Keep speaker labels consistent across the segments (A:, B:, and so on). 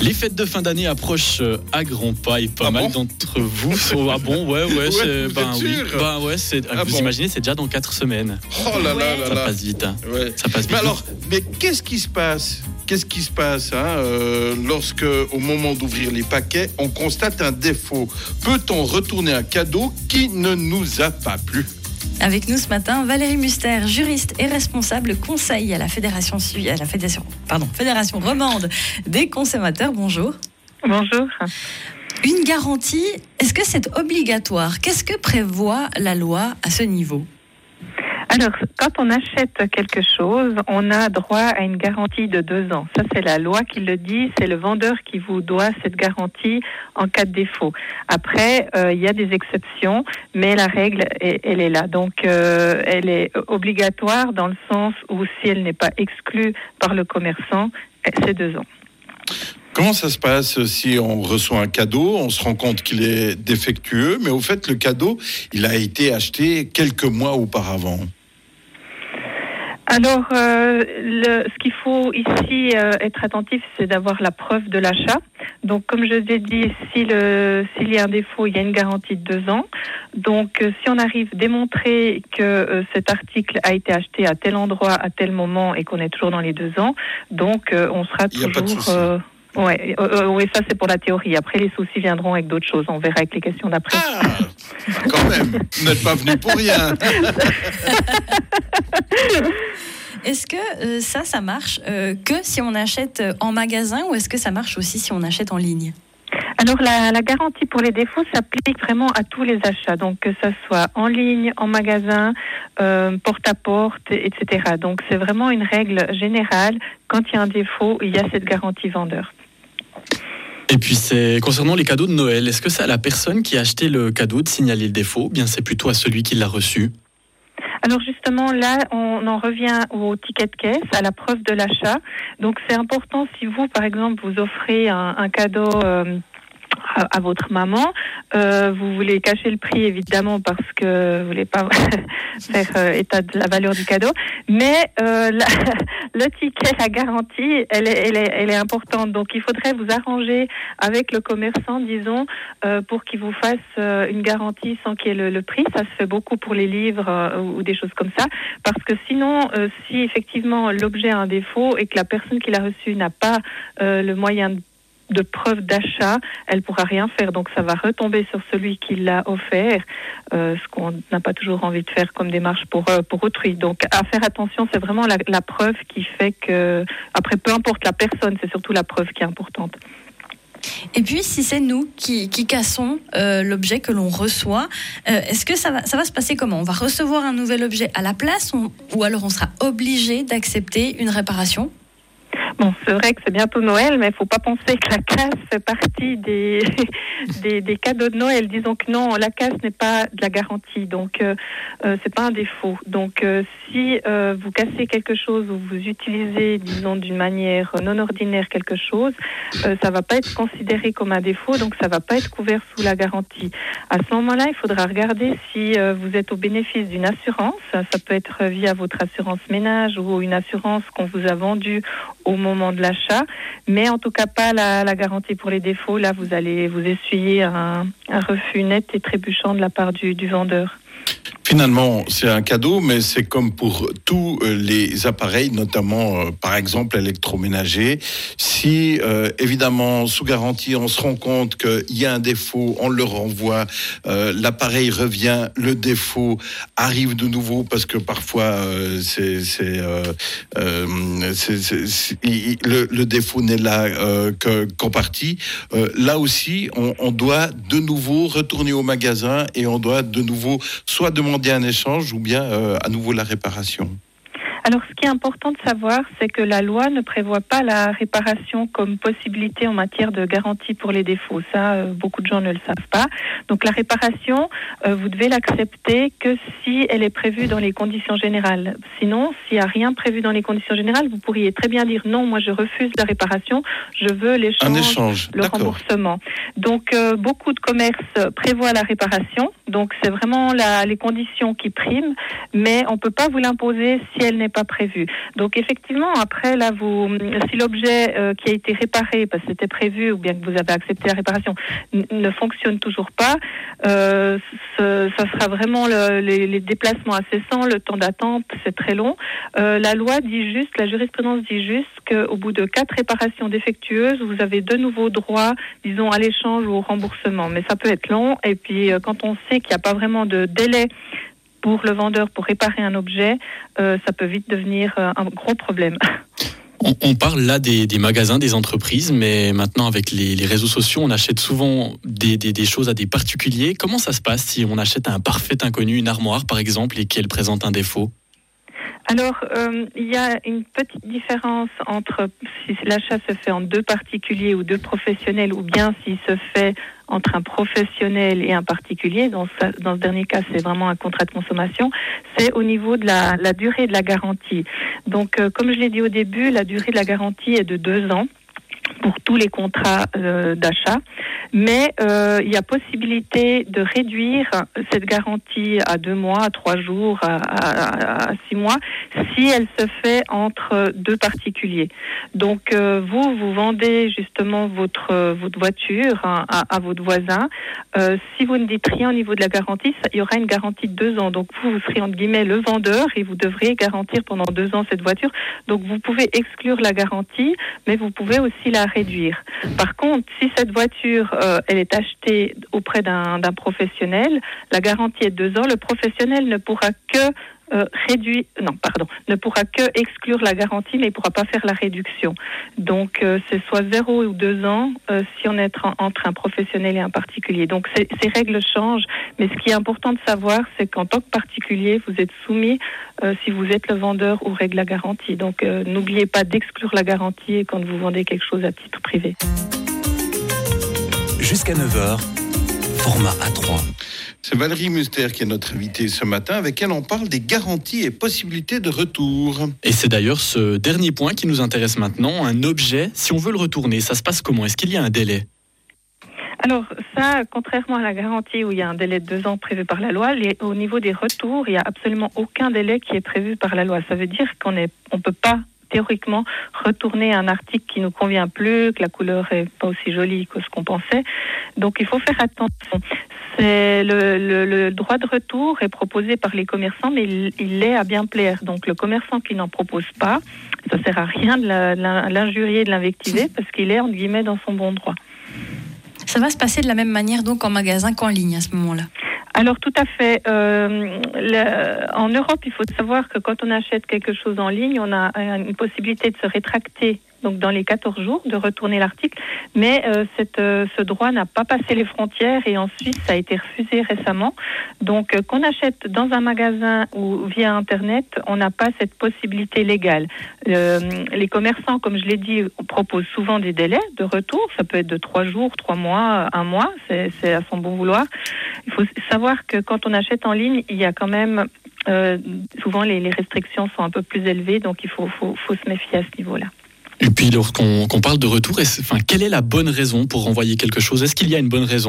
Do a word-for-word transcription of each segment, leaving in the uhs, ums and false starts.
A: Les fêtes de fin d'année approchent à grands pas et pas
B: ah
A: mal
B: bon
A: d'entre vous sont ah bon ouais ouais,
B: ouais
A: c'est,
B: vous
A: ben
B: êtes
A: oui
B: sûr
A: ben ouais c'est
B: ah
A: vous
B: bon.
A: imaginez c'est déjà dans quatre semaines.
B: Oh là là là
A: Ça
B: là.
A: passe vite. Hein.
B: Ouais.
A: Ça passe vite.
B: Mais alors, mais qu'est-ce qui se passe Qu'est-ce qui se passe hein, euh, lorsque, au moment d'ouvrir les paquets, on constate un défaut? Peut-on retourner un cadeau qui ne nous a pas plu?
C: Avec nous ce matin, Valérie Muster, juriste et responsable conseil à la Fédération, à la Fédération, pardon, Fédération romande des consommateurs. Bonjour.
D: Bonjour.
C: Une garantie, est-ce que c'est obligatoire? Qu'est-ce que prévoit la loi à ce niveau?
D: Alors, quand on achète quelque chose, on a droit à une garantie de deux ans. Ça, c'est la loi qui le dit. C'est le vendeur qui vous doit cette garantie en cas de défaut. Après, euh, il y a des exceptions, mais la règle, elle, elle est là. Donc, euh, elle est obligatoire dans le sens où si elle n'est pas exclue par le commerçant, c'est deux ans.
B: Comment ça se passe si on reçoit un cadeau, on se rend compte qu'il est défectueux, mais au fait, le cadeau, il a été acheté quelques mois auparavant?
D: Alors, euh, le, ce qu'il faut ici euh, être attentif, c'est d'avoir la preuve de l'achat. Donc, comme je vous ai dit, si le, s'il y a un défaut, il y a une garantie de deux ans. Donc, euh, si on arrive à démontrer que euh, cet article a été acheté à tel endroit, à tel moment, et qu'on est toujours dans les deux ans, donc euh, on sera toujours... Il n'y a pas de souci. Euh, Ouais, euh, oui, ça c'est pour la théorie. Après, les soucis viendront avec d'autres choses. On verra avec les questions d'après.
B: Ah, quand même, vous n'êtes pas venu pour rien.
C: Est-ce que euh, ça, ça marche euh, que si on achète en magasin ou est-ce que ça marche aussi si on achète en ligne?
D: Alors, la, la garantie pour les défauts s'applique vraiment à tous les achats. Donc, que ça soit en ligne, en magasin, euh, porte-à-porte, et cetera. Donc, c'est vraiment une règle générale. Quand il y a un défaut, il y a cette garantie vendeur.
A: Et puis, c'est concernant les cadeaux de Noël, est-ce que c'est à la personne qui a acheté le cadeau de signaler le défaut ou bien c'est plutôt à celui qui l'a reçu?
D: Alors justement, là, on en revient au ticket de caisse, à la preuve de l'achat. Donc c'est important si vous, par exemple, vous offrez un, un cadeau euh, à, à votre maman, euh, vous voulez cacher le prix évidemment parce que vous voulez pas faire euh, état de la valeur du cadeau, mais euh, la, le ticket, la garantie, elle est, elle est, elle est importante. Donc il faudrait vous arranger avec le commerçant, disons, euh, pour qu'il vous fasse euh, une garantie sans qu'il y ait le, le prix. Ça se fait beaucoup pour les livres euh, ou, ou des choses comme ça, parce que sinon, euh, si effectivement l'objet a un défaut et que la personne qui l'a reçu n'a pas euh, le moyen de de preuve d'achat, elle pourra rien faire. Donc ça va retomber sur celui qui l'a offert, euh, ce qu'on n'a pas toujours envie de faire comme démarche pour euh, pour autrui. Donc à faire attention, c'est vraiment la, la preuve qui fait que, après peu importe la personne, c'est surtout la preuve qui est importante.
C: Et puis, si c'est nous qui, qui cassons euh, l'objet que l'on reçoit, euh, est-ce que ça va, ça va se passer comment? On va recevoir un nouvel objet à la place on, ou alors on sera obligé d'accepter une réparation?
D: Bon, c'est vrai que c'est bientôt Noël, mais il ne faut pas penser que la casse fait partie des, des, des cadeaux de Noël. Disons que non, la casse n'est pas de la garantie, donc euh, euh, c'est pas un défaut. Donc euh, si euh, vous cassez quelque chose ou vous utilisez, disons, d'une manière non ordinaire quelque chose, euh, ça va pas être considéré comme un défaut, donc ça va pas être couvert sous la garantie. À ce moment-là, il faudra regarder si euh, vous êtes au bénéfice d'une assurance. Ça peut être via votre assurance ménage ou une assurance qu'on vous a vendue au moment de l'achat, mais en tout cas pas la, la garantie pour les défauts. Là, vous allez vous essuyer un, un refus net et trébuchant de la part du, du vendeur.
B: Finalement, c'est un cadeau, mais c'est comme pour tous les appareils, notamment, euh, par exemple, électroménagers. Si, euh, évidemment, sous garantie, on se rend compte qu'il y a un défaut, on le renvoie, euh, l'appareil revient, le défaut arrive de nouveau, parce que parfois, euh, c'est, c'est, euh, euh, c'est, c'est, c'est il, le, le défaut n'est là euh, que, qu'en partie. Euh, là aussi, on, on doit de nouveau retourner au magasin et on doit de nouveau soit demander un échange ou bien euh, à nouveau la réparation.
D: Alors, ce qui est important de savoir, c'est que la loi ne prévoit pas la réparation comme possibilité en matière de garantie pour les défauts. Ça, euh, beaucoup de gens ne le savent pas. Donc, la réparation, euh, vous devez l'accepter que si elle est prévue dans les conditions générales. Sinon, s'il n'y a rien prévu dans les conditions générales, vous pourriez très bien dire non, moi je refuse la réparation, je veux l'échange,
B: un échange.
D: le
B: D'accord.
D: remboursement. Donc, euh, beaucoup de commerces prévoient la réparation. Donc, c'est vraiment la, les conditions qui priment, mais on ne peut pas vous l'imposer si elle n'est pas pas prévu. Donc effectivement, après là, vous, si l'objet euh, qui a été réparé, parce que c'était prévu, ou bien que vous avez accepté la réparation, n- ne fonctionne toujours pas, euh, ce, ça sera vraiment le, les, les déplacements incessants, le temps d'attente, c'est très long. Euh, la loi dit juste, la jurisprudence dit juste qu'au bout de quatre réparations défectueuses, vous avez de nouveau droit, disons, à l'échange ou au remboursement. Mais ça peut être long, et puis euh, quand on sait qu'il n'y a pas vraiment de délai pour le vendeur pour réparer un objet, euh, ça peut vite devenir euh, un gros problème.
A: On, on parle là des, des magasins, des entreprises, mais maintenant avec les, les réseaux sociaux, on achète souvent des, des, des choses à des particuliers. Comment ça se passe si on achète à un parfait inconnu, une armoire par exemple, et qu'elle présente un défaut ?
D: Alors, euh, il y a une petite différence entre si l'achat se fait en deux particuliers ou deux professionnels, ou bien s'il se fait entre un professionnel et un particulier. Dans ce, dans ce dernier cas, c'est vraiment un contrat de consommation. C'est au niveau de la, la durée de la garantie. Donc, euh, comme je l'ai dit au début, la durée de la garantie est de deux ans pour tous les contrats euh, d'achat, mais euh, il y a possibilité de réduire cette garantie à deux mois, à trois jours, à, à, à six mois, si elle se fait entre deux particuliers. Donc euh, vous, vous vendez justement votre votre voiture à, à, à votre voisin. Euh, si vous ne dites rien au niveau de la garantie, ça, il y aura une garantie de deux ans. Donc vous, vous serez entre guillemets le vendeur et vous devrez garantir pendant deux ans cette voiture. Donc vous pouvez exclure la garantie, mais vous pouvez aussi la réduire. Par contre, si cette voiture, euh, elle est achetée auprès d'un, d'un professionnel, la garantie est de deux ans, le professionnel ne pourra que euh, réduire, non, pardon, ne pourra que exclure la garantie, mais il ne pourra pas faire la réduction. Donc, euh, c'est soit zéro ou deux ans euh, si on est en, entre un professionnel et un particulier. Donc, ces, ces règles changent, mais ce qui est important de savoir, c'est qu'en tant que particulier, vous êtes soumis, euh, si vous êtes le vendeur, aux règles de la garantie. Donc, euh, n'oubliez pas d'exclure la garantie quand vous vendez quelque chose à titre privé.
E: Jusqu'à neuf heures, format A trois.
B: C'est Valérie Muster qui est notre invitée ce matin, avec elle on parle des garanties et possibilités de retour.
A: Et c'est d'ailleurs ce dernier point qui nous intéresse maintenant. Un objet, si on veut le retourner, ça se passe comment ? Est-ce qu'il y a un délai ?
D: Alors ça, contrairement à la garantie où il y a un délai de deux ans prévu par la loi, les, au niveau des retours, il n'y a absolument aucun délai qui est prévu par la loi. Ça veut dire qu'on est, on peut pas théoriquement retourner un article qui nous convient plus, que la couleur est pas aussi jolie que ce qu'on pensait. Donc il faut faire attention. C'est le, le, le droit de retour est proposé par les commerçants, mais il, il est à bien plaire. Donc le commerçant qui n'en propose pas, ça sert à rien de la, la, l'injurier, de l'invectiver, parce qu'il est entre guillemets dans son bon droit.
C: Ça va se passer de la même manière donc en magasin qu'en ligne à ce moment-là.
D: Alors tout à fait. Euh, le, en Europe, il faut savoir que quand on achète quelque chose en ligne, on a une possibilité de se rétracter. Donc dans les quatorze jours, de retourner l'article. Mais euh, cette, euh, ce droit n'a pas passé les frontières et en Suisse, ça a été refusé récemment. Donc euh, qu'on achète dans un magasin ou via Internet, on n'a pas cette possibilité légale. Euh, les commerçants, comme je l'ai dit, proposent souvent des délais de retour. Ça peut être de trois jours, trois mois, un mois. C'est, c'est à son bon vouloir. Il faut savoir que quand on achète en ligne, il y a quand même... Euh, souvent, les, les restrictions sont un peu plus élevées. Donc il faut, faut, faut se méfier à ce niveau-là.
A: Et puis, lorsqu'on qu'on parle de retour, est-ce, enfin, quelle est la bonne raison pour renvoyer quelque chose ? Est-ce qu'il y a une bonne raison ?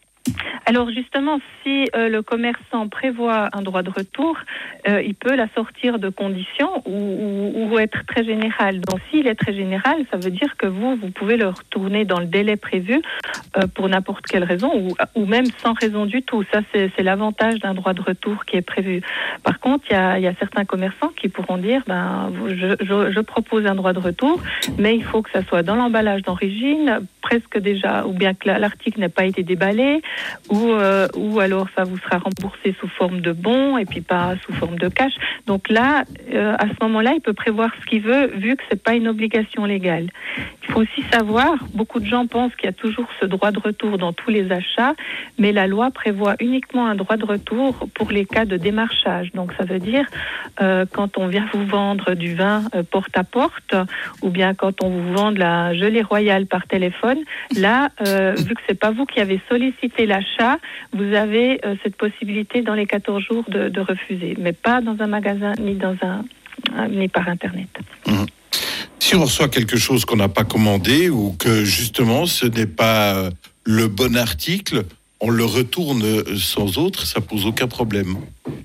D: Alors justement, si euh, le commerçant prévoit un droit de retour, euh, il peut l'assortir de conditions ou, ou, ou être très général. Donc s'il est très général, ça veut dire que vous, vous pouvez le retourner dans le délai prévu euh, pour n'importe quelle raison ou, ou même sans raison du tout. Ça, c'est, c'est l'avantage d'un droit de retour qui est prévu. Par contre, il y a, y a certains commerçants qui pourront dire, ben, je, je, je propose un droit de retour, mais il faut que ça soit dans l'emballage d'origine, presque déjà, ou bien que l'article n'ait pas été déballé, ou, euh, ou alors ça vous sera remboursé sous forme de bon et puis pas sous forme de cash. Donc là, euh, à ce moment-là, il peut prévoir ce qu'il veut vu que c'est pas une obligation légale. Il faut aussi savoir, beaucoup de gens pensent qu'il y a toujours ce droit de retour dans tous les achats, mais la loi prévoit uniquement un droit de retour pour les cas de démarchage. Donc ça veut dire euh, quand on vient vous vendre du vin euh, porte à porte ou bien quand on vous vend de la gelée royale par téléphone, là, euh, vu que c'est pas vous qui avez sollicité l'achat, vous avez euh, cette possibilité dans les quatorze jours de, de refuser, mais pas dans un magasin ni dans un, un ni par Internet.
B: Mmh. Si on reçoit quelque chose qu'on n'a pas commandé ou que justement ce n'est pas le bon article, on le retourne sans autre, ça pose aucun problème.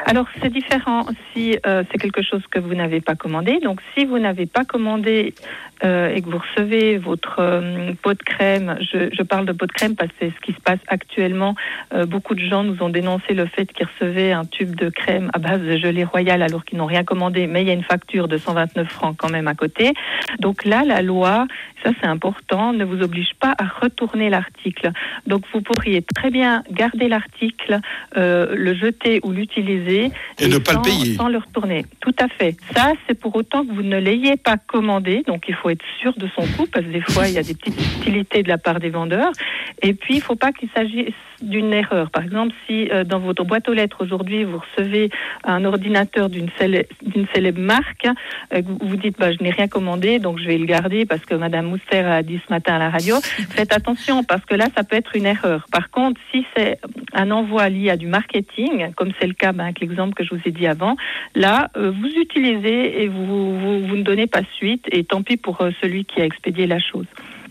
D: Alors c'est différent si euh, c'est quelque chose que vous n'avez pas commandé. Donc si vous n'avez pas commandé euh, et que vous recevez votre euh, pot de crème, je, je parle de pot de crème parce que c'est ce qui se passe actuellement. Euh, beaucoup de gens nous ont dénoncé le fait qu'ils recevaient un tube de crème à base de gelée royale alors qu'ils n'ont rien commandé, mais il y a une facture de cent vingt-neuf francs quand même à côté. Donc là, la loi, ça c'est important, ne vous oblige pas à retourner l'article. Donc vous pourriez très bien garder l'article, euh, le jeter ou l'utiliser
B: et, et ne pas
D: sans,
B: le payer.
D: Sans le retourner. Tout à fait. Ça, c'est pour autant que vous ne l'ayez pas commandé. Donc il faut être sûr de son coût parce que des fois il y a des petites subtilités de la part des vendeurs. Et puis il ne faut pas qu'il s'agisse d'une erreur. Par exemple, si euh, dans votre boîte aux lettres aujourd'hui vous recevez un ordinateur d'une célèbre, d'une célèbre marque, euh, vous vous dites bah, je n'ai rien commandé donc je vais le garder parce que Madame Mousser a dit ce matin à la radio. Faites attention parce que là ça peut être une erreur. Par contre, si c'est un envoi lié à du marketing, comme c'est le cas ben, avec l'exemple que je vous ai dit avant, là euh, vous utilisez et vous, vous, vous ne donnez pas suite et tant pis pour euh, celui qui a expédié la chose.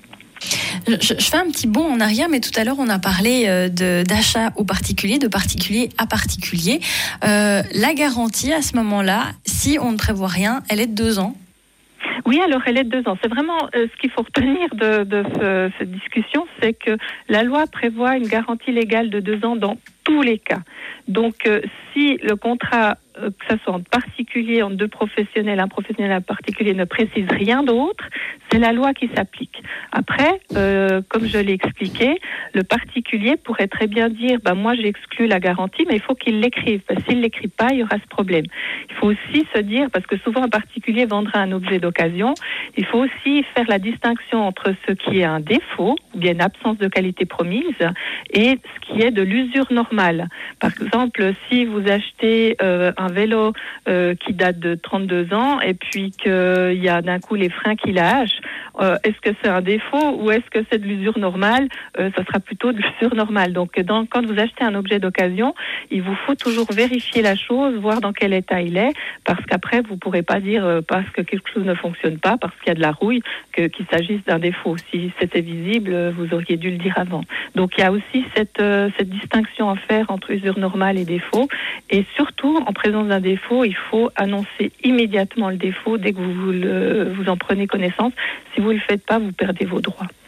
C: Je, je fais un petit bond en arrière, mais tout à l'heure on a parlé euh, de, d'achat au particulier, de particulier à particulier. Euh, la garantie à ce moment-là, si on ne prévoit rien, elle est de deux ans.
D: Oui, alors elle est de deux ans. C'est vraiment euh, ce qu'il faut retenir de, de ce, cette discussion, c'est que la loi prévoit une garantie légale de deux ans dans tous les cas. Donc, euh, si le contrat, euh, que ça soit en particulier, entre deux professionnels, un professionnel et un particulier, ne précise rien d'autre, c'est la loi qui s'applique. Après, euh, comme je l'ai expliqué, le particulier pourrait très bien dire bah, « moi j'exclus la garantie », mais il faut qu'il l'écrive. Parce que s'il ne l'écrit pas, il y aura ce problème. Il faut aussi se dire, parce que souvent un particulier vendra un objet d'occasion, il faut aussi faire la distinction entre ce qui est un défaut, ou bien une absence de qualité promise, et ce qui est de l'usure normale. Par exemple, si vous achetez euh, un vélo euh, qui date de trente-deux ans et puis qu'il y a d'un coup les freins qui lâchent, euh, est-ce que c'est un défaut ou est-ce que c'est de l'usure normale? euh, Ça sera plutôt de l'usure normale. Donc dans, quand vous achetez un objet d'occasion, il vous faut toujours vérifier la chose, voir dans quel état il est, parce qu'après vous ne pourrez pas dire euh, parce que quelque chose ne fonctionne pas, parce qu'il y a de la rouille, que, qu'il s'agisse d'un défaut. Si c'était visible, vous auriez dû le dire avant. Donc il y a aussi cette, euh, cette distinction à faire entre usure normale et défaut. Et surtout, en présence d'un défaut, il faut annoncer immédiatement le défaut dès que vous, vous, le, vous en prenez connaissance. Si vous ne le faites pas, vous perdez vos droits.